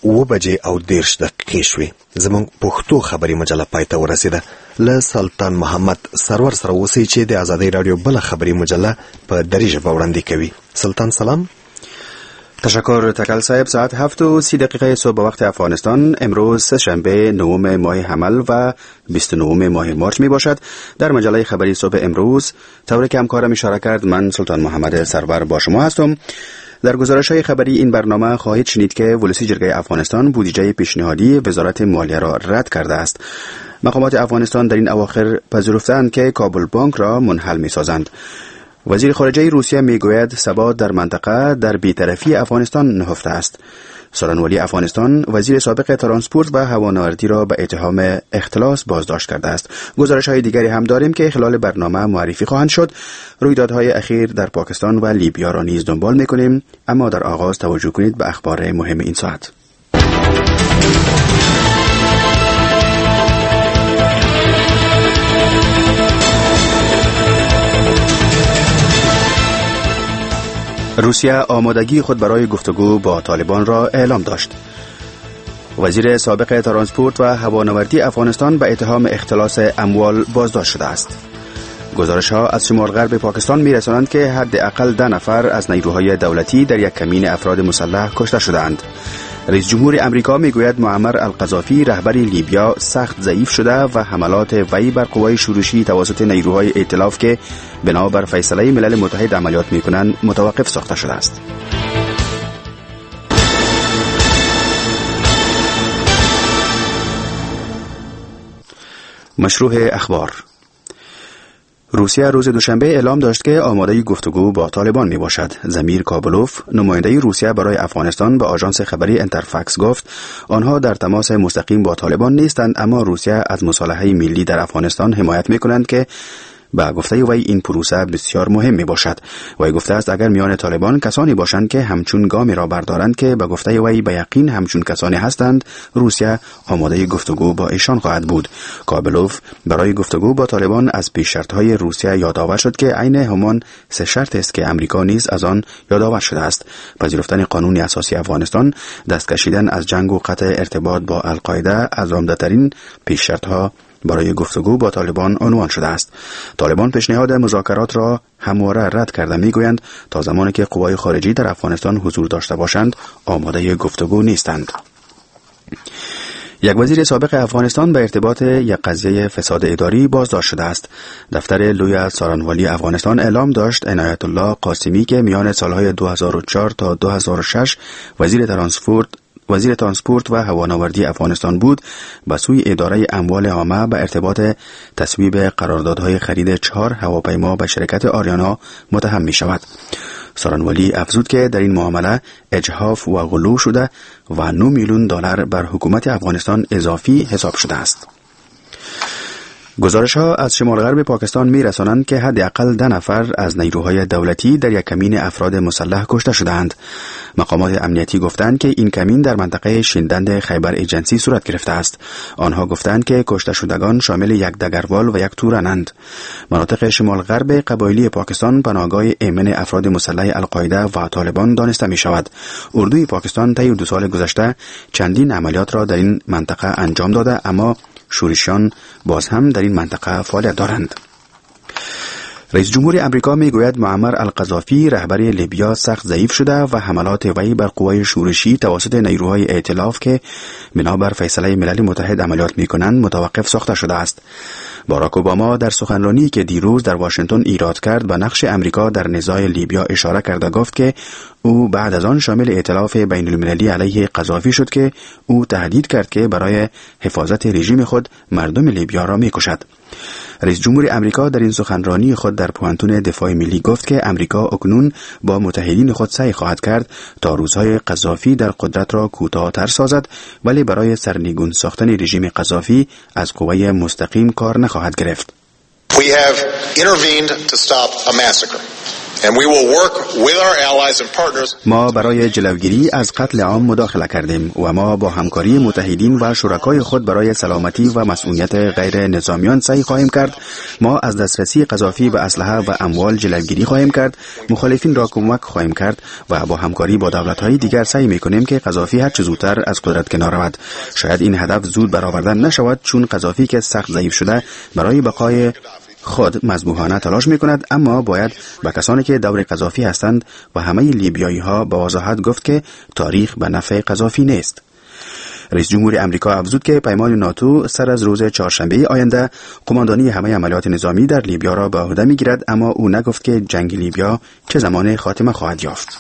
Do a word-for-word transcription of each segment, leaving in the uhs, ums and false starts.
اوه بجې او دیرش دقیقې شوې. زموږ پښتو خبري مجله پای ته ورسېده. له سلطان محمد سرور سره اوسئ چې د آزادۍ راډیو بله خبري مجله په دري ژبه وړاندې کوي. سلطان سلام. تشکر تکل صاحب. ساعت هفت و سی دقیقه صبح به وقت افغانستان امروز سه‌شنبه نهم ماه حمل و بیست و نهم ماه مارچ می باشد. در مجله خبری صبح امروز طوری که همکارم اشاره کرد من سلطان محمد سرور با شما هستم. در گزارش‌های خبری این برنامه خواهید شنید که ولسی جرگه افغانستان بودجه پیشنهادی وزارت مالیه را رد کرده است. مقامات افغانستان در این اواخر پذیرفتند که کابل بانک را منحل می‌سازند. وزیر خارجه روسیه میگوید ثبات در منطقه در بی‌طرفی افغانستان نهفته است. سخنگوی افغانستان وزیر سابق ترانسپورت و هوانوردی را به اتهام اختلاس بازداشت کرده است. گزارش‌های دیگری هم داریم که خلال برنامه معرفی خواهند شد. رویدادهای اخیر در پاکستان و لیبیا را نیز دنبال می‌کنیم، اما در آغاز توجه کنید به اخبار مهم این ساعت. روسیه آمادگی خود برای گفتگو با طالبان را اعلام داشت. وزیر سابق ترانسپورت و هوانوردی افغانستان به اتهام اختلاس اموال بازداشت شده است. گزارش‌ها از شمال غرب پاکستان می‌رسانند که حداقل ده نفر از نیروهای دولتی در یک کمین افراد مسلح کشته شدند. رئیس جمهور امریکا میگوید معمر القذافی رهبر لیبیا سخت ضعیف شده و حملات وی بر قوای شورشی توسط نیروهای ائتلاف که بنابر فیصله ملل متحد عملیات میکنند متوقف ساخته شده است. مشروع اخبار. روسیه روز دوشنبه اعلام داشت که آماده گفتگو با طالبان می باشد. زمیر کابلوف نماینده روسیه برای افغانستان به آژانس خبری انترفکس گفت آنها در تماس مستقیم با طالبان نیستند، اما روسیه از مصالحه ملی در افغانستان حمایت می کنند که با گفته وی این پروسه بسیار مهم می باشد. وی گفته است اگر میان طالبان کسانی باشند که همچون گامی را بردارند که به گفته وی به یقین همچون کسانی هستند، روسیه آماده گفتگو با ایشان خواهد بود. کابلوف برای گفتگو با طالبان از پیش شرط‌های روسیه یادآور شد که عین همان سه شرط است که امریکا نیز از آن یادآور شده است: پذیرفتن قانون اساسی افغانستان، دست کشیدن از جنگ و قطع ارتباط با القاعده از عمده‌ترین پیش شرط‌ها برای گفتگو با طالبان عنوان شده است. طالبان پیشنهاد مذاکرات را همواره رد کرده، میگویند تا زمانی که قوای خارجی در افغانستان حضور داشته باشند آماده گفتگو نیستند. یک وزیر سابق افغانستان به ارتباط یک قضیه فساد اداری بازداشت شده است. دفتر لوی سارانوالی افغانستان اعلام داشت عنایت الله قاسمی که میان سالهای دو هزار و چهار تا دو هزار و شش وزیر ترانسپورت وزیر ترانسپورت و هوانوردی افغانستان بود، به سوی اداره اموال عامه به ارتباط تصویب قراردادهای خرید چهار هواپیما به شرکت آریانا متهم می شود. سارانوالی افزود که در این معامله اجحاف و غلو شده و نه میلیون دلار بر حکومت افغانستان اضافی حساب شده است. گزارش‌ها از شمال غرب پاکستان می‌رسانند که حداقل ده نفر از نیروهای دولتی در یک کمین افراد مسلح کشته شدند. مقامات امنیتی گفتند که این کمین در منطقه شیندند خیبر ایجنسی صورت گرفته است. آنها گفتند که کشته شدگان شامل یک دگروال و یک تورنند. مناطق شمال غرب قبایلی پاکستان پناهگاه ایمن افراد مسلح القاعده و طالبان دانسته می‌شود. اردوی پاکستان طی دو سال گذشته چندین عملیات را در این منطقه انجام داده، اما شورشیان باز هم در این منطقه فعالیت دارند. رئیس جمهور امریکا میگوید معمر القذافی رهبر لیبیا سخت ضعیف شده و حملات وی بر قوای شورشی توسط نیروهای ائتلاف که بنابر فیصله ملل متحد عملیات میکنند متوقف ساخته شده است. باراک اوباما در سخنرانی که دیروز در واشنگتن ایراد کرد به نقش امریکا در نزاع لیبیا اشاره کرده گفت که او بعد از آن شامل ائتلاف بین المللی علیه قذافی شد که او تهدید کرد که برای حفاظت رژیم خود مردم لیبیا را میکشد. رئیس جمهور امریکا در این سخنرانی خود در پوانتون دفاع ملی گفت که امریکا اکنون با متحدین خود سعی خواهد کرد تا روزهای قذافی در قدرت را کوتاه‌تر سازد، ولی برای سرنگون ساختن رژیم قذافی از قوه مستقیم کار نخواهد گرفت. We have intervened to stop a massacre. And we will work with our allies and partners. ما برای جلوگیری از قتل عام مداخله کردیم و ما با همکاری متحدین و شرکای خود برای سلامتی و مسئولیت غیر نظامیان سعی خواهیم کرد. ما از دسترسی قذافی به اسلحه و اموال جلوگیری خواهیم کرد، مخالفین را کمک خواهیم کرد و با همکاری با دولت‌های دیگر سعی می‌کنیم که قذافی هر چه زودتر از قدرت کنار رود. شاید این هدف زود برآورده نشود، چون قذافی که سخت ضعیف شده برای بقای خود مذبوحانه تلاش می‌کند، اما باید به کسانی که دور قذافی هستند و همه لیبیایی‌ها با وضاحت گفت که تاریخ به نفع قذافی نیست. رئیس جمهور امریکا افزود که پیمان ناتو سر از روز چهارشنبه آینده قماندانی همه عملیات نظامی در لیبیا را به عهده می‌گیرد، اما او نگفت که جنگ لیبیا چه زمان خاتمه خواهد یافت.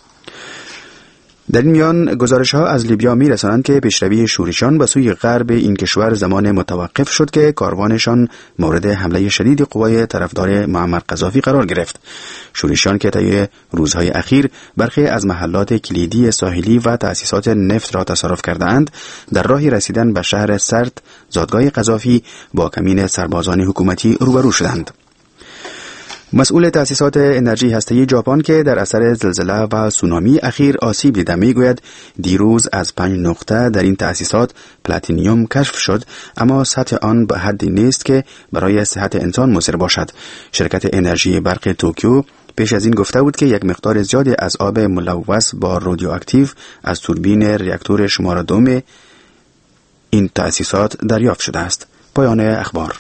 در این میان گزارش‌ها از لیبیا می‌رسانند که پیشروی شورشیان به سوی غرب این کشور زمان متوقف شد که کاروانشان مورد حمله شدید قوای طرفدار معمر قذافی قرار گرفت. شورشیان که طی روزهای اخیر برخی از محلات کلیدی ساحلی و تأسیسات نفت را تصرف کرده‌اند، در راه رسیدن به شهر سرت زادگاه قذافی با کمین سربازان حکومتی روبرو شدند. مسئول تأسیسات انرژی هسته‌ای ژاپن که در اثر زلزله و سونامی اخیر آسیب دیده میگوید دیروز از پنج نقطه در این تأسیسات پلاتینیوم کشف شد، اما سطح آن به حدی نیست که برای صحت انسان مضر باشد. شرکت انرژی برق توکیو پیش از این گفته بود که یک مقدار زیادی از آب ملوث با رادیواکتیو از توربین راکتور شماره دوم این تأسیسات دریافت شده است. پایان اخبار.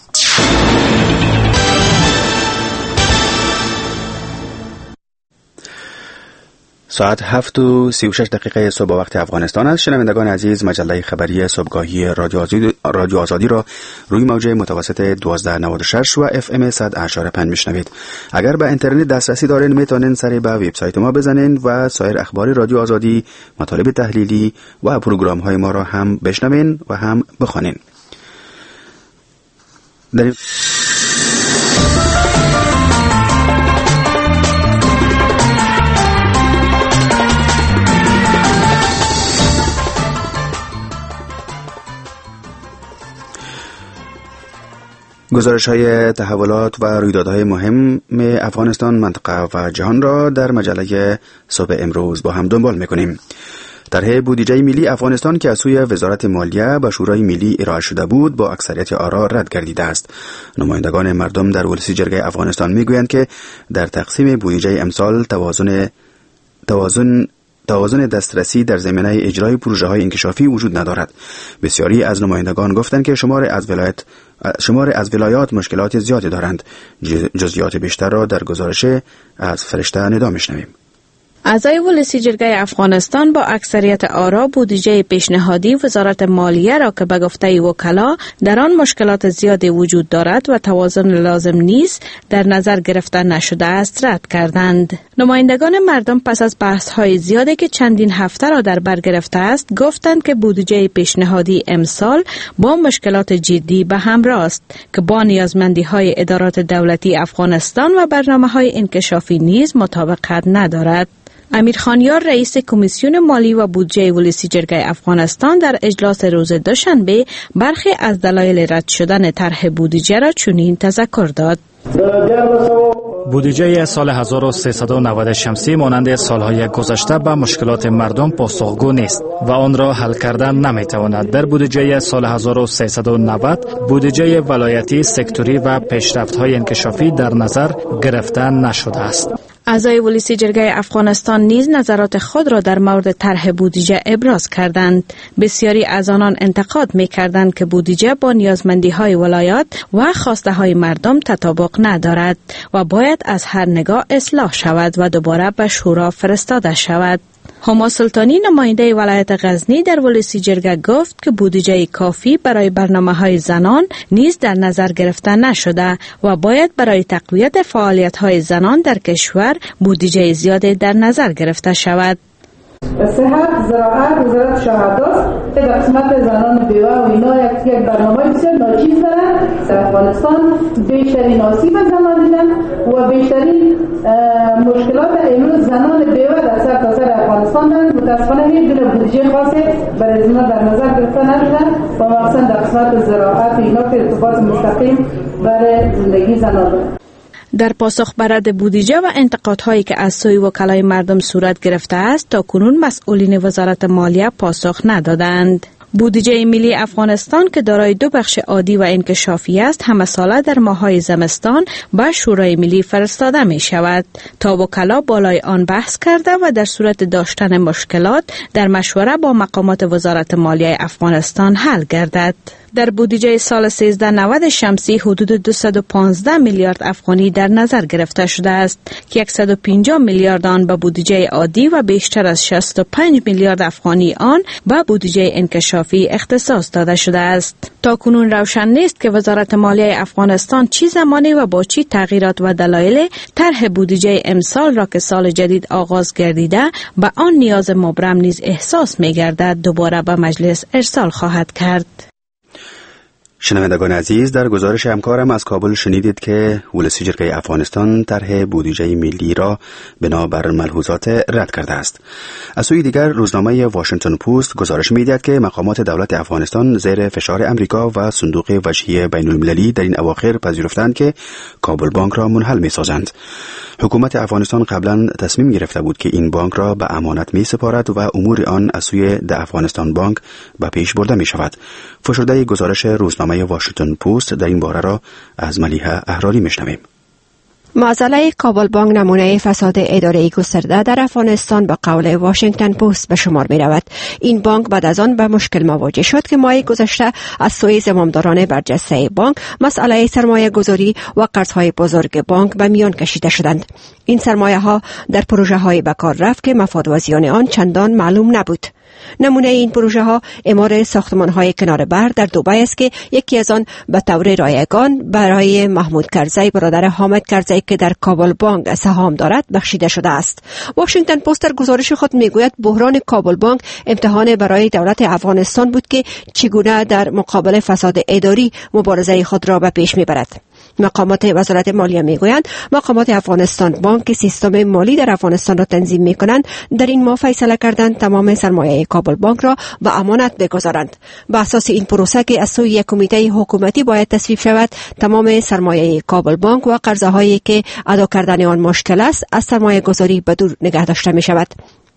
ساعت هفت و سی و شش دقیقه صبح وقت افغانستان است. شنوندگان عزیز، مجله خبری صبحگاهی رادیو آزادی, رادیو آزادی را روی موج متوسط دوازده نود و شش و اف ام صد و اشاره پنج میشنوید. اگر به اینترنت دسترسی دارین میتونین سری به وبسایت ما بزنین و سایر اخبار رادیو آزادی، مطالب تحلیلی و پروگرام های ما را هم بشنوین و هم بخوانین. در گزارش های تحولات و رویدادهای مهم افغانستان، منطقه و جهان را در مجله صبح امروز با هم دنبال میکنیم. طرح بودجه ملی افغانستان که از سوی وزارت مالیه به شورای ملی ارائه شده بود با اکثریت آرا رد گردیده است. نمایندگان مردم در ولسی جرگه افغانستان میگویند که در تقسیم بودجه امسال توازن توازن توازن دسترسی در زمینه اجرای پروژه های انکشافی وجود ندارد. بسیاری از نمایندگان گفتند که شمار از ولایت شمار از ولایات مشکلات زیادی دارند. جزئیات بیشتر را در گزارش از فرشته ندا میشنویم. اعضای ولسی جرگه افغانستان با اکثریت آرا بودجه پیشنهادی وزارت مالیه را که به گفته وکلا در آن مشکلات زیادی وجود دارد و توازن لازم نیست در نظر گرفته نشده است رد کردند. نمایندگان مردم پس از بحث های زیادی که چندین هفته را در بر گرفته است گفتند که بودجه پیشنهادی امسال با مشکلات جدی به همراه است که با نیازمندی های ادارات دولتی افغانستان و برنامه های انکشافی نیز مطابقت ندارد. امیر خانیار رئیس کمیسیون مالی و بودجه ولسی جرگه افغانستان در اجلاس روز دوشنبه برخی از دلایل رد شدن طرح بودجه را چنین تذکر داد. بودجه سال هزار و سیصد و نود شمسی مانند سالهای گذشته به مشکلات مردم پاسخگو نیست و آن را حل کردن نمیتواند. در بودجه سال هزار و سیصد و نود بودجه ولایتی، سکتوری و پیشرفت‌های انکشافی در نظر گرفته نشده است. اعضای ولسی جرگه افغانستان نیز نظرات خود را در مورد طرح بودجه ابراز کردند. بسیاری از آنان انتقاد می‌کردند که بودجه با نیازمندی‌های ولایات و خواسته‌های مردم تطابق ندارد و باید از هر نگاه اصلاح شود و دوباره به شورا فرستاده شود. هما سلطانی نماینده ولایت غزنی در ولسی جرگه گفت که بودجه کافی برای برنامه‌های زنان نیز در نظر گرفته نشده و باید برای تقویت فعالیت‌های زنان در کشور بودجه زیادی در نظر گرفته شود. صحت، زراعت، وزارت شهادت در قسمت زنان بیوه و اینا یک یک برنامه بسیار ناچیز دارن. در افغانستان بیشترین آسیب زنان دیدن و بیشترین مشکلات امروز زنان بیوه در سر تا سر افغانستان دارن. متاسفانه هیچ گونه بودجه خاصی برای زنان در نظر گرفته نشده و مخصوصا در قسمت زراعت اینا که ارتباط مستقیم برای زندگی زنان دارن. در پاسخ بر رد بودجه و انتقادهایی که از سوی وکلای مردم صورت گرفته است، تا کنون مسئولین وزارت مالیه پاسخ ندادند. بودجه ملی افغانستان که دارای دو بخش عادی و انکشافی است، همه ساله در ماه‌های زمستان به شورای ملی فرستاده می شود تا وکلا بالای آن بحث کرده و در صورت داشتن مشکلات در مشوره با مقامات وزارت مالیه افغانستان حل گردد. در بودجه سال سیزده نود شمسی حدود دویست و پانزده میلیارد افغانی در نظر گرفته شده است که صد و پنجاه میلیارد آن به بودجه عادی و بیشتر از شصت و پنج میلیارد افغانی آن به بودجه انکشافی اختصاص داده شده است. تا کنون روشن نیست که وزارت مالیه افغانستان چی زمانی و با چی تغییرات و دلایل طرح بودجه امسال را که سال جدید آغاز گردیده به آن نیاز مبرم نیز احساس می گردد دوباره به مجلس ارسال خواهد کرد. شنوندگان عزیز، در گزارش همکارم از کابل شنیدید که ولسی جرگه افغانستان طرح بودجه ملی را بنابر ملحوظات رد کرده است. از سوی دیگر روزنامه واشنگتن پست گزارش می‌دهد که مقامات دولت افغانستان زیر فشار امریکا و صندوق وجهی بین المللی در این اواخر پذیرفتند که کابل بانک را منحل می‌سازند. حکومت افغانستان قبلا تصمیم گرفته بود که این بانک را به امانت می سپارد و امور آن از سوی د افغانستان بانک به پیش برده می شود. فشرده گزارش روزنامه واشنگتن پست در این باره را از ملیحه احراری می شنویم. معضله کابل بانک نمونه فساد اداری گسترده در افغانستان به قول واشنگتن پست به شمار می رود. این بانک بعد از آن به مشکل مواجه شد که ماه گذشته از سوی زمامداران برجسته بانک مسئله سرمایه گذاری و قرضهای بزرگ بانک به میان کشیده شدند. این سرمایه ها در پروژه های به کار رفت که مفاد و زیان آن چندان معلوم نبود. نمونه این پروژه ها اعمار ساختمان های کنار بحر در دوبی است که یکی از آن به طور رایگان برای محمود کرزی برادر حامد کرزی که در کابل بانک سهام دارد بخشیده شده است. واشنگتن پست در گزارش خود میگوید بحران کابل بانک امتحان برای دولت افغانستان بود که چگونه در مقابل فساد اداری مبارزه خود را به پیش میبرد. مقامات وزارت مالیه میگویند مقامات افغانستان بانک که سیستم مالی در افغانستان را تنظیم میکنند در این ماه فیصله کردند تمام سرمایه کابل بانک را به امانت بگذارند. به اساس این پروسه که از سوی یک کمیته حکومتی باید تصویب شود، تمام سرمایه کابل بانک و قرضهایی که ادا کردن آن مشکل است از سرمایه گذاری به دور نگه داشته می شود.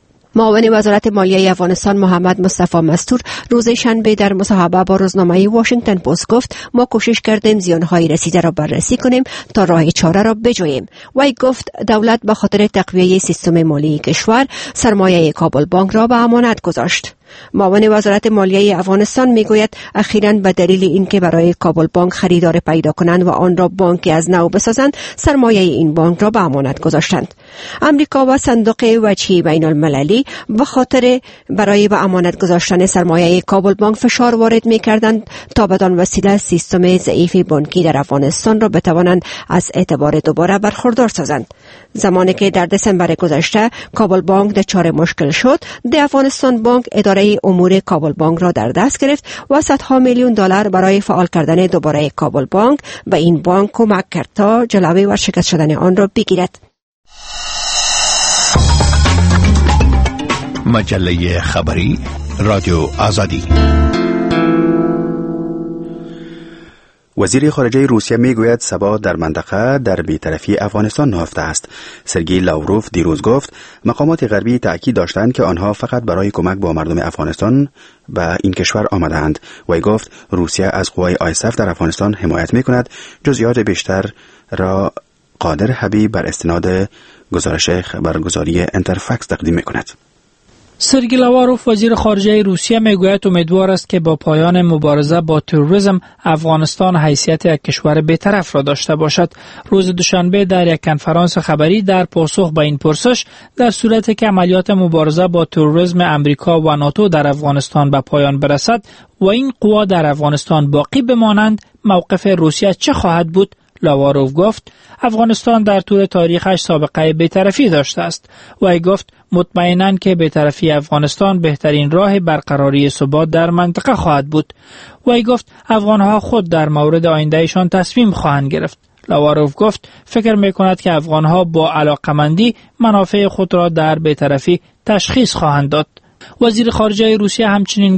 معاون وزارت مالیه افغانستان محمد مصطفی مستور روز شنبه در مصاحبه با روزنامه واشنگتن پست گفت ما کوشش کردیم زیانهای رسیده را بررسی کنیم تا راه چاره را بجوییم. وی گفت دولت به خاطر تقویه سیستم مالی کشور سرمایه کابل بانک را به امانت گذاشت. معاون وزارت مالیه افغانستان میگوید اخیراً به دلیل اینکه برای کابل بانک خریدار پیدا کنند و آن را بانکی از نو بسازند سرمایه این بانک را به امانت گذاشتند. امریکا و صندوق وجهی بین المللی به خاطر برای به امانت گذاشتن سرمایه کابل بانک فشار وارد میکردند تا بدان وسیله سیستم ضعیف بانکی در افغانستان را بتوانند از اعتبار دوباره برخوردار سازند. زمانی که در دسامبر گذشته کابل بانک دچار مشکل شد، د افغانستان بانک اداره امور کابل بانک را در دست گرفت و صدها میلیون دلار برای فعال کردن دوباره کابل بانک به این بانک کمک کرد تا جلوی ورشکست شدن آن را بگیرد. مجله خبری رادیو آزادی. وزیر خارجه روسیه میگوید ثبات در منطقه در بی‌طرفی افغانستان نهفته است. سرگئی لاوروف دیروز گفت مقامات غربی تأکید داشتند که آنها فقط برای کمک با مردم افغانستان به این کشور آمدند. وی گفت روسیه از قوای آی اس اف در افغانستان حمایت میکند. جزئیات بیشتر را قادر حبیب بر استناد گزارش خبرگزاری انترفکس تقدیم میکند. سرگئی لاوروف وزیر خارجه روسیه میگوید امیدوار است که با پایان مبارزه با تروریسم افغانستان حیثیت یک کشور بی‌طرف را داشته باشد. روز دوشنبه در یک کنفرانس خبری در پاسخ به این پرسش، در صورتی که عملیات مبارزه با تروریسم امریکا و ناتو در افغانستان به پایان برسد و این قوا در افغانستان باقی بمانند، موقف روسیه چه خواهد بود؟ لاواروف گفت افغانستان در طول تاریخش سابقه بی‌طرفی داشته است. وی گفت مطمئناً که بی‌طرفی افغانستان بهترین راه برقراری ثبات در منطقه خواهد بود. وی گفت افغانها خود در مورد آیندهشان تصمیم خواهند گرفت. لاواروف گفت فکر می‌کند که افغانها با علاقمندی منافع خود را در بی‌طرفی تشخیص خواهند داد. وزیر خارجه روسیه همچنین گفت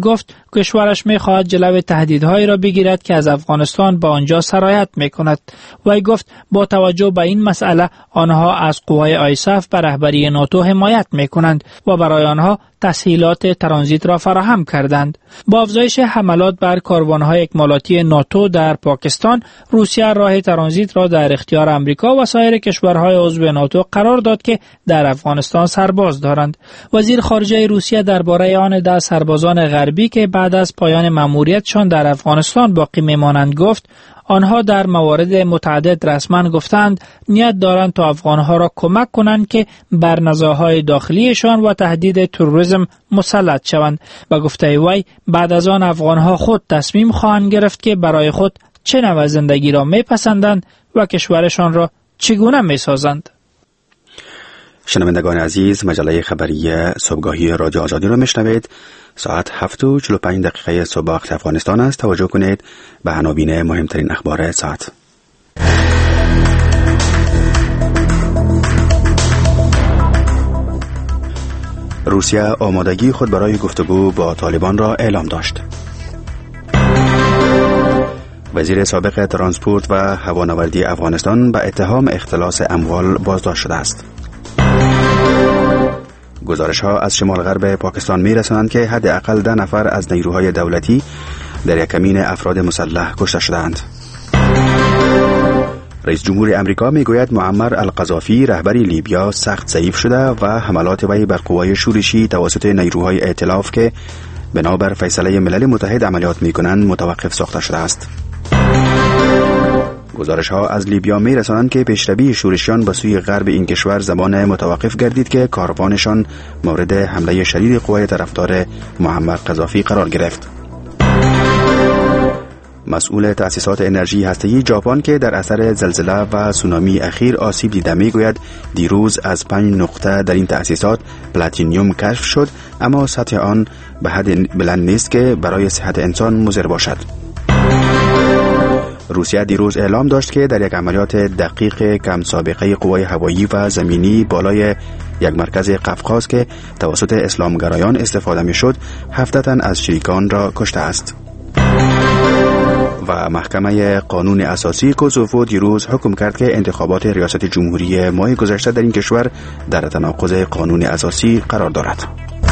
کشورش می‌خواهد جلوی تهدیدهایی را بگیرد که از افغانستان به آنجا سرایت می‌کند. وی گفت با توجه به این مسئله آنها از قوای آیساف به رهبری ناتو حمایت می‌کنند و برای آنها تسهیلات ترانزیت را فراهم کردند. با افزایش حملات بر کاروان‌های اکمالاتی ناتو در پاکستان، روسیه راه ترانزیت را در اختیار آمریکا و سایر کشورهای عضو ناتو قرار داد که در افغانستان سرباز دارند. وزیر خارجه روسیه درباره آن ده سربازان غربی که بعد از پایان مأموریتشان در افغانستان باقی میمانند گفت آنها در موارد متعدد رسما گفتند نیت دارند تا افغانها را کمک کنند که بر نزاعهای داخلیشان و تهدید تروریسم مسلط شوند. به گفته وی بعد از آن افغانها خود تصمیم خواهند گرفت که برای خود چه نوع زندگی را میپسندند و کشورشان را چگونه میسازند. شنوندگان عزیز، مجله خبری صبحگاهی رادیو آزادی را میشنوید. ساعت هفت و چهل و پنج دقیقه صبح وقت افغانستان است. توجه کنید به عناوین مهمترین اخبار ساعت. روسیه آمادگی خود برای گفتگو با طالبان را اعلام داشت. وزیر سابق ترانسپورت و هوانوردی افغانستان به اتهام اختلاس اموال بازداشت شده است. گزارش ها از شمال غرب پاکستان می رسانند که حداقل ده نفر از نیروهای دولتی در یک کمین افراد مسلح کشته شدند. رئیس جمهور امریکا می گوید معمر القذافی رهبر لیبیا سخت ضعیف شده و حملات وی بر قوای شورشی توسط نیروهای ائتلاف که بنابر فیصله ملل متحد عملیات می کنند متوقف ساخته شده است. گزارش ها از لیبیا می رسانند که پیشروی شورشیان به سوی غرب این کشور زمان متوقف گردید که کاروانشان مورد حمله شدید قوای طرفدار معمر قذافی قرار گرفت. مسئول تأسیسات انرژی هسته‌ای ژاپن که در اثر زلزله و سونامی اخیر آسیب دیده می گوید دیروز از پنج نقطه در این تأسیسات پلاتینیوم کشف شد، اما سطح آن به حد بلند نیست که برای صحت انسان مضر باشد. روسیه دیروز اعلام داشت که در یک عملیات دقیق کم سابقه قوای هوایی و زمینی بالای یک مرکز قفقاز که توسط اسلامگرایان استفاده می شد، هفده تن از شریکان را کشته است. و محکمه قانون اساسی کوزوو دیروز حکم کرد که انتخابات ریاست جمهوری ماه گذشته در این کشور در تناقض قانون اساسی قرار دارد.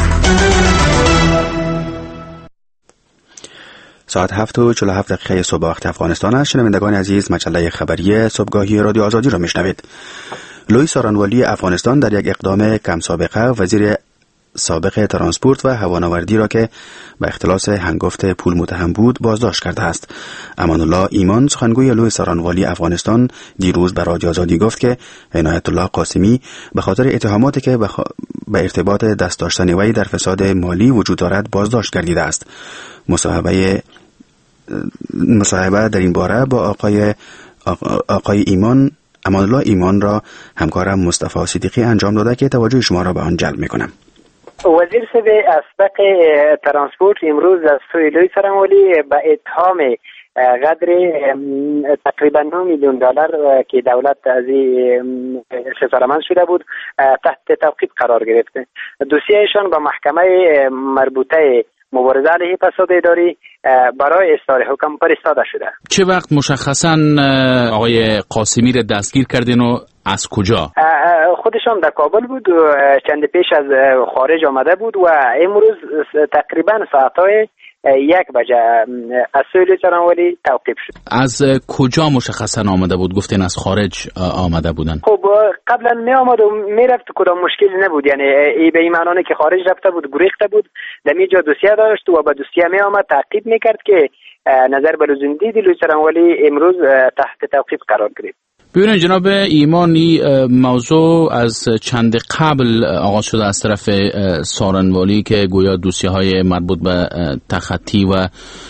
ساعت هفت و چهل و هفت دقیقه صبح وقت افغانستان است. شنوندگان عزیز، مجله خبری صبحگاهی رادیو آزادی را میشنوید. لوی سارانوالی افغانستان در یک اقدام کم سابقه وزیر سابق ترانسپورت و هوانوردی را که به اختلاس هنگفت پول متهم بود بازداشت کرده است. امان الله ایمان سخنگوی لوی سارانوالی افغانستان دیروز به رادیو آزادی گفت که عنایت الله قاسمی به خاطر اتهاماتی که بخ... به ارتباط دست داشتن وی در فساد مالی وجود دارد بازداشت گردیده است. مصاحبه مصاحبه در این باره با آقای آقای ایمان امان الله ایمان را همکارم مصطفی صدیقی انجام داده که توجه شما را به آن جلب می‌کنم. وزیر صاحب اسبق ترانسپورت امروز از سوی لوی سارانوالی به اتهام قدر تقریبا نه میلیون دلار که دولت از سزارمند شده بود تحت توقیف قرار گرفت. دوسیهشان به محکمه مربوطه مبارزه علیه فساد اداری برای اصدار حکم فرستاده شده. چه وقت مشخصاً آقای قاسمی را دستگیر کردین و از کجا؟ خودشان در کابل بود و چند پیش از خارج آمده بود و امروز تقریبا ساعتهای یک بجه از سوی لوی سارانوالی توقیف شد. از کجا مشخصا آمده بود؟ گفتین از خارج آمده بودن. خب قبلا می آمد و می رفت، کدام مشکلی نبود، یعنی ای به این معنی که خارج رفته بود گریخته بود، در اینجا دوسیه داشت و با دوسیه می آمد تعقیب می کرد که نظر به لزومدید لوی سارانوالی امروز تحت توقیف قرار گرفت. ببینید جناب ایمانی، موضوع از چند قبل آغاز شده از طرف سارانوالی که گویا دوسیه های مربوط به تخطی و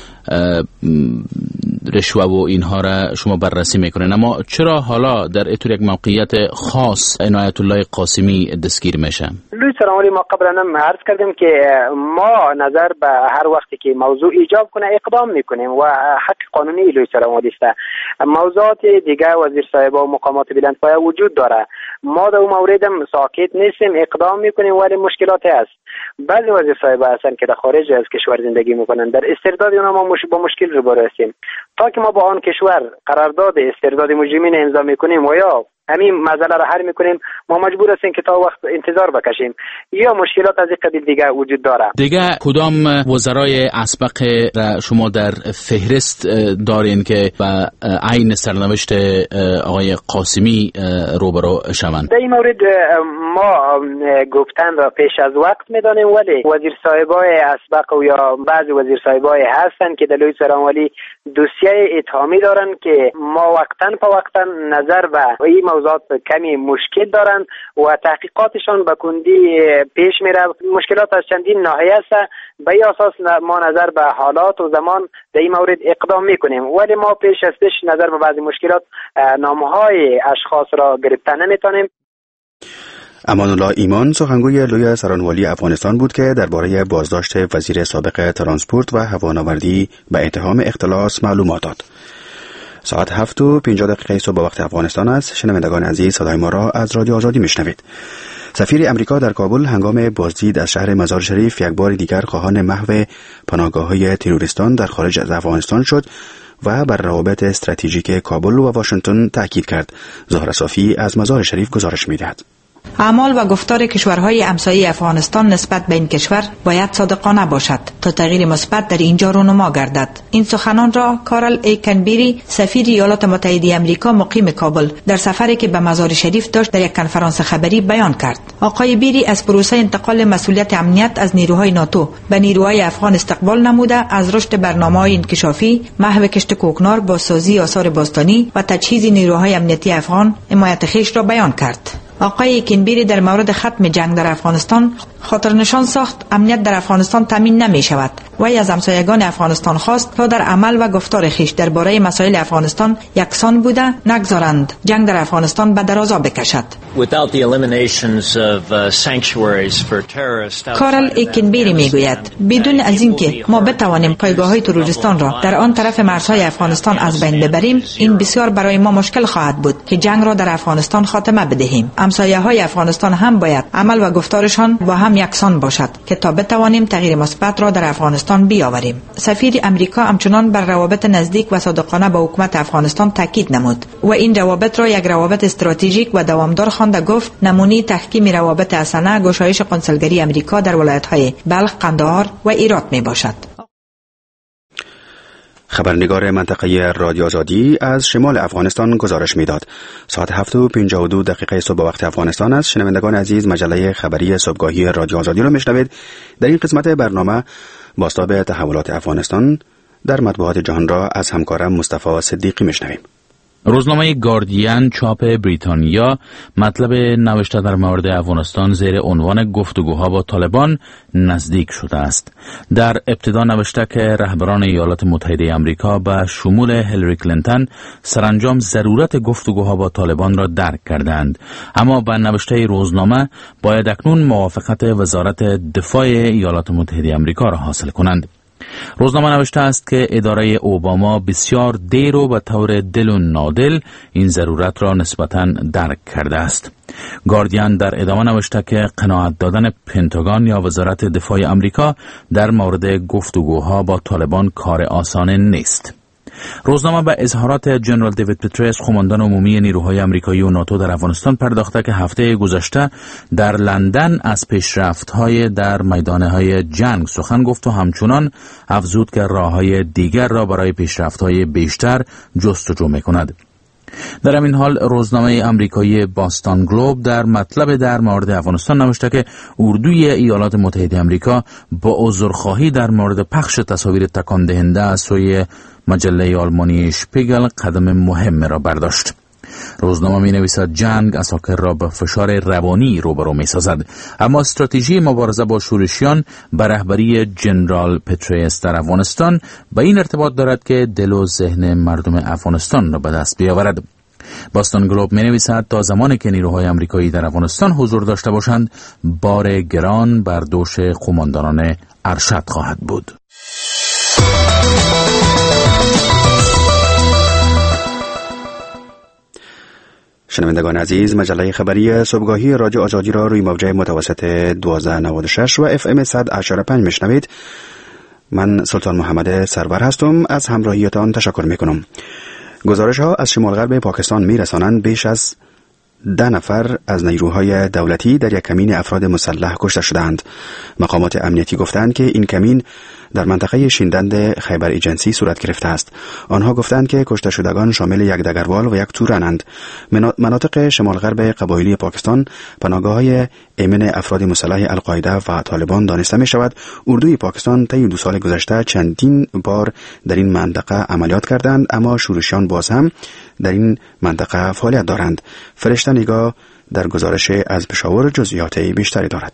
رشوه و اینها را شما بررسی میکنین، اما چرا حالا در اطور یک موقعیت خاص عنایت الله قاسمی دستگیر میشه؟ لوی سارانوالی ما قبلا هم عرض کردیم که ما نظر به هر وقتی که موضوع ایجاب کنه اقدام میکنیم و حق قانونی لوی سارانوالی است. موضوعات دیگه وزیر صاحب و مقامات بلندپایه وجود داره ما در اون مورد هم ساکت نیستیم، اقدام میکنیم، ولی مشکلات هست. بعضی وزیر صاحب هستن که در خارج از کشور زندگی میکنن، در استرداد اونا ما مش... با مشکل روبرو هستیم. تا که ما با آن کشور قرارداد استرداد مجرمین امضا میکنیم و یا همین مسئله را حل میکنیم، ما مجبور هستیم که تا وقت انتظار بکشیم، یا مشکلات از این قبیل دیگه وجود داره. دیگه کدام وزرای اسبق را شما در فهرست دارین که با عین سرنوشت آقای قاسمی روبرو شوند؟ در این مورد ما گفتن را پیش از وقت میدانیم، ولی وزیر صاحبای اسبق و یا بعضی وزیر صاحبای هستن که دلوی سرانوالی دوسیه اتهامی دارن که ما وقتاً په وقتاً نظر به این موضوعات کمی مشکل دارن و تحقیقاتشان به کندی پیش میره. مشکلات از چندین ناحیه است. به این اساس ما نظر به حالات و زمان در این مورد اقدام میکنیم، ولی ما پیش از پیش نظر به بعضی مشکلات نامهای اشخاص را گرفتن نمیتونیم. امان الله ایمان سخنگوی لوی سرانوالی افغانستان بود که درباره بازداشت وزیر سابق ترانسپورت و هوانوردی به اتهام اختلاس معلومات داد. ساعت هفت و پنجاه دقیقه صبح وقت افغانستان است. شنوندگان عزیز، صدای ما را از رادیو آزادی میشنوید. سفیر امریکا در کابل هنگام بازدید از شهر مزار شریف یک بار دیگر خواهان محو پناهگاه‌های تروریستان در خارج از افغانستان شد و بر روابط استراتژیک کابل و واشنگتن تاکید کرد. زهره صافی از مزار شریف گزارش می‌دهد. اعمال و گفتار کشورهای همسایه افغانستان نسبت به این کشور باید صادقانه باشد تا تغییر مثبت در اینجا رونما گردد. این سخنان را کارل ای کنبری، سفیر ایالات متحده آمریکا مقیم کابل، در سفری که به مزار شریف داشت در یک کنفرانس خبری بیان کرد. آقای بیری از پروسه انتقال مسئولیت امنیت از نیروهای ناتو به نیروهای افغان استقبال نموده از رشد برنامه‌های انکشافی، محو کشت کوکنار، بازسازی آثار باستانی و تجهیز نیروهای امنیتی افغان حمایت خویش را بیان کرد. آقای کنبری در مورد ختم جنگ در افغانستان خاطر نشان ساخت امنیت در افغانستان تامین نمی شود. وی از همسایگان افغانستان خواست تا در عمل و گفتار خویش درباره مسائل افغانستان یکسان بوده نگذارند جنگ در افغانستان به درازا بکشد. کارل ایکنبری میگوید بدون از اینکه ما بتوانیم پایگاه‌های تروریستان را در آن طرف مرزهای افغانستان از بین ببریم، این بسیار برای ما مشکل خواهد بود که جنگ را در افغانستان خاتمه بدهیم. همسایه‌های افغانستان هم باید عمل و گفتارشان با هم یکسان باشد که تا بتوانیم تغییر مثبت را در افغانستان بیاوریم. سفیر امریکا همچنان بر روابط نزدیک و صادقانه با حکومت افغانستان تاکید نمود و این روابط را یک روابط استراتژیک و دوامدار خوانده. گفت نمونه تحکیم روابط حسنه گشایش قنصلگری امریکا در ولایت‌های بلخ، قندهار و ایرات می باشد. خبرنگار منطقه رادیو آزادی از شمال افغانستان گزارش میداد. ساعت هفت و پنجاه و دو دقیقه صبح وقت افغانستان است. شنوندگان عزیز، مجله خبری صبحگاهی رادیو آزادی را میشنوید. در این قسمت برنامه بازتاب تحولات افغانستان در مطبوعات جهان را از همکارم مصطفی صدیقی میشنویم. روزنامه گاردین چاپ بریتانیا مطلب نوشته در مورد افغانستان زیر عنوان گفتگوها با طالبان نزدیک شده است. در ابتدا نوشته که رهبران ایالات متحده آمریکا به شمول هیلاری کلینتون سرانجام ضرورت گفتگوها با طالبان را درک کردند، اما به نوشته روزنامه باید اکنون موافقت وزارت دفاع ایالات متحده آمریکا را حاصل کنند. روزنامه نوشته است که اداره اوباما بسیار دیر و به طور دل و نادل این ضرورت را نسبتاً درک کرده است. گاردین در ادامه نوشته که قناعت دادن پنتاگون یا وزارت دفاع آمریکا در مورد گفتگوها با طالبان کار آسان نیست. روزنامه به اظهارات جنرال دیوید پتریس، قماندان عمومی نیروهای آمریکایی و ناتو در افغانستان پرداخته که هفته گذشته در لندن از پیشرفت‌های در میدان‌های جنگ سخن گفت و همچنان افزود که راه‌های دیگر را برای پیشرفت‌های بیشتر جستجو می‌کند. در همین حال روزنامه آمریکایی باستان گلوب در مطلب در مورد افغانستان نوشته که اردوی ایالات متحده آمریکا با عذرخواهی در مورد پخش تصاویر تکان دهنده از سوی مجله آلمانی شپیگل قدم مهم را برداشت. روزنامه می نویسد جنگ اساکر را به فشار روانی روبرو می سازد، اما استراتژی مبارزه با شورشیان به رهبری جنرال پتریس در افغانستان به این ارتباط دارد که دل و ذهن مردم افغانستان را به دست بیاورد. باستان گلوب می نویسد تا زمانی که نیروهای آمریکایی در افغانستان حضور داشته باشند، بار گران بر دوش قماندانان ارشد خواهد بود. شنوندگان عزیز، مجله خبری صبحگاهی رادیو آزادی را روی موجه متوسط دوازده نود و شش و اف ام صد و هشتاد و پنج میشنوید. من سلطان محمد سرور هستم. از همراهیتان تشکر میکنم. گزارش ها از شمال غرب پاکستان میرسانند بیش از ده نفر از نیروهای دولتی در یک کمین افراد مسلح کشته شدند. مقامات امنیتی گفتند که این کمین در منطقه شیندند خیبر ایجنسی صورت گرفته است. آنها گفتند که کشته شدگان شامل یک دگروال و یک تورنند. مناطق شمال غرب قبایلی پاکستان پناهگاه‌های ایمن افراد مسلح القاعده و طالبان دانسته می شود. اردوی پاکستان طی دو سال گذشته چندین بار در این منطقه عملیات کردند، اما شورشیان باز هم در این منطقه فعالیت دارند. فرشته نگاه در گزارش از پشاور جزئیات بیشتری دارد.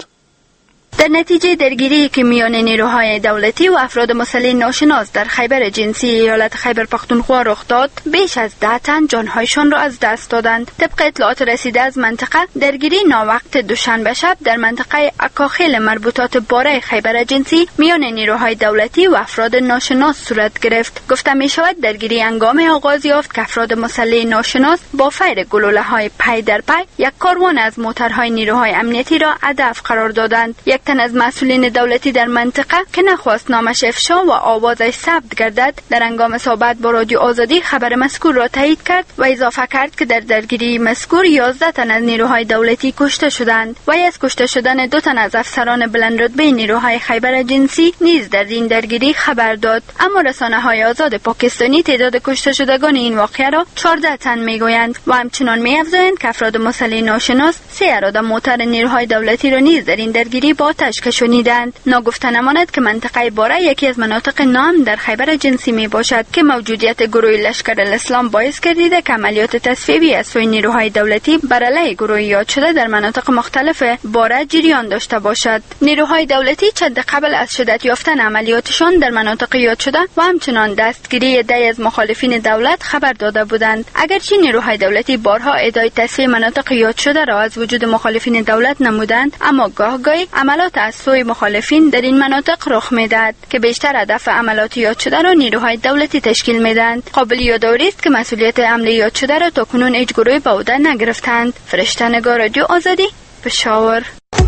در نتیجه درگیری که میان نیروهای دولتی و افراد مسلح ناشناس در خیبر جنسی ایالت خیبر پختونخوا رخ داد، بیش از ده تن جانهایشان را از دست دادند. طبق اطلاعات رسیده از منطقه، درگیری ناوقت دوشنبه شب در منطقه اکاخیل مربوطات باره خیبر جنسی میان نیروهای دولتی و افراد ناشناس صورت گرفت. گفته می شود درگیری هنگام آغاز یافت که افراد مسلح ناشناس با فیر گلوله های پی در پی یک کاروان از موترهای نیروهای امنیتی را هدف قرار دادند. یک تن از مسئولین دولتی در منطقه که نخواست نامش افشا و آوازش ثبت گردد، در هنگام صحبت با رادیو آزادی خبر مذکور را تایید کرد و اضافه کرد که در درگیری مذکور یازده تن از نیروهای دولتی کشته شدند و از کشته شدن دو تن از افسران بلند رتبه نیروهای خیبر جنسی نیز در این درگیری خبر داد. اما رسانه‌های آزاد پاکستانی تعداد کشته شدگان این واقعه را چهارده تن میگویند و همچنان می‌افزایند که افراد مسلح ناشناس سه اراده موتر نیروهای دولتی را نیز در این درگیری با آتش کشانیدند. ناگفته نماند که منطقه باره یکی از مناطق نام در خیبر جنسی می باشد که موجودیت گروه لشکر الاسلام باعث گردیده که عملیات تصفیه‌ای از سوی نیروهای دولتی بر علیه گروه یاد شده در مناطق مختلف باره جریان داشته باشد. نیروهای دولتی چند قبل از شدت یافتن عملیاتشان در مناطق یاد شده و همچنان دستگیری عده‌ای از مخالفین دولت خبر داده بودند. اگرچه نیروهای دولتی بارها ادعای تصفیه مناطق یاد شده را از وجود مخالفین دولت نمودند، اما گاه گاهی عملیات از سوی مخالفین در این مناطق رخ میدهد که بیشتر هدف عملیات یاد شده را نیروهای دولتی تشکیل میدهند. قابل یادآوری است که مسئولیت حمله یاد شده را تاکنون هیچ گروهی به عهده نگرفتند. فرشته نگار، رادیو آزادی، پشاور.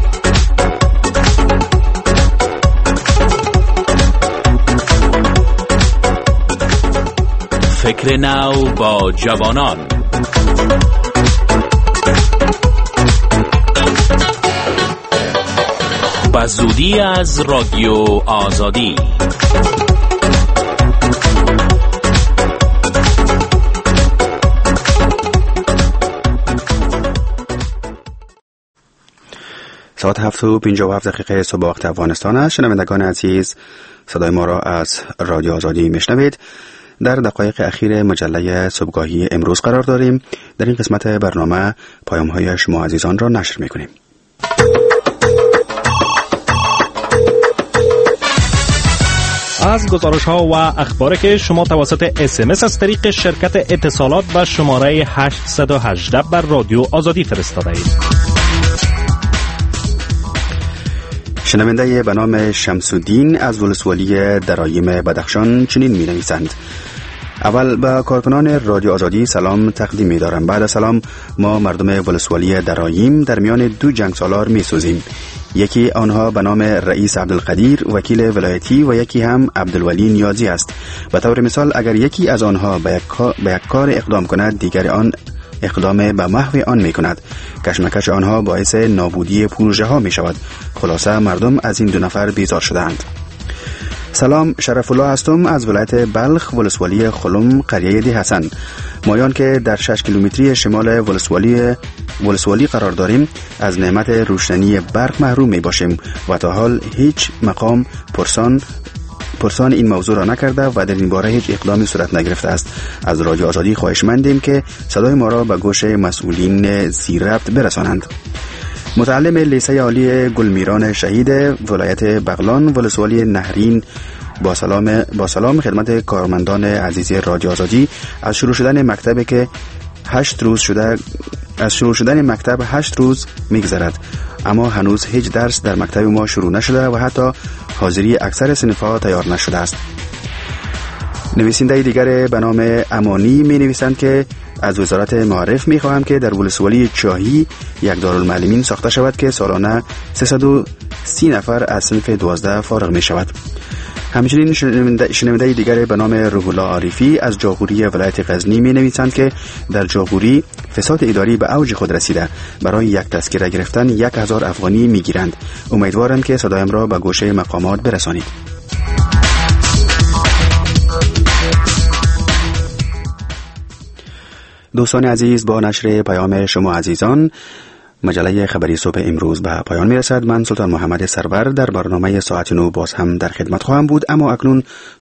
فکر نو با جوانان. با زودی از رادیو آزادی. ساعت هفت و پنجاه و هفت دقیقه صبح وقت افغانستان است. شنوندگان عزیز، صدای ما را از رادیو آزادی میشنوید. در دقایق اخیر مجله صبحگاهی امروز قرار داریم. در این قسمت برنامه پیام‌های شما عزیزان را نشر میکنیم. از گزارش ها و اخباری که شما توسط اس ام اس از طریق شرکت اتصالات و شماره هشت یک هشت بر رادیو آزادی فرستاده اید. شنونده به نام شمس‌الدین از ولسوالی درایم بدخشان چنین می نویسند: اول به کارکنان رادیو آزادی سلام تقدیم می دارم. بعد از سلام، ما مردم ولسوالی درایم در میان دو جنگ سالار می سوزیم. یکی آنها به نام رئیس عبدالقدیر وکیل ولایتی و یکی هم عبدالولی نیازی است. به طور مثال اگر یکی از آنها به یک کار اقدام کند، دیگر آن اقدام به محو آن می کند. کشمکش آنها باعث نابودی پروژه ها می شود. خلاصه مردم از این دو نفر بیزار شدند. سلام، شرف الله هستم از ولایت بلخ، ولسوالی خلم، قریه دی حسن. مایان که در شش کیلومتری شمال ولسوالی ولسوالی قرار داریم، از نعمت روشنی برق محروم می باشیم و تا حال هیچ مقام پرسان پرسان این موضوع را نکرده و در این باره هیچ اقدامی صورت نگرفته است. از رادیو آزادی خواهشمندیم که صدای ما را به گوش مسئولین زیرربط برسانند. متعلم لیسه عالی گلمیران شهید ولایت بغلان، ولسوالی نهرین، با سلام با سلام خدمت کارمندان عزیز رادیو آزادی. از شروع شدن مکتب که هشت روز شده از شروع شدن مکتب هشت روز میگذرد، اما هنوز هیچ درس در مکتب ما شروع نشده و حتی حاضری اکثر صنف‌ها تیار نشده است. نویسنده دیگر به نام امانی می نویسند که از وزارت معارف می خواهم که در ولسوالی چاهی یک دارالمعلمین ساخته شود که سالانه سیصد و سی نفر از صنف دوازده فارغ می شود. همچنین شنونده دیگر به نام روح الله عارفی از جاغوری ولایت غزنی می نویسند که در جاغوری فساد اداری به اوج خود رسیده. برای یک تذکره گرفتن یک هزار افغانی می گیرند. امیدوارم که صدایم را به گوشه مقامات برسانید. دوستان عزیز، با نشر پیام شما عزیزان مجله خبری صبح امروز به پایان می رسد. من سلطان محمد سرور در برنامه ساعت نو باز هم در خدمت خواهم بود، اما اکنون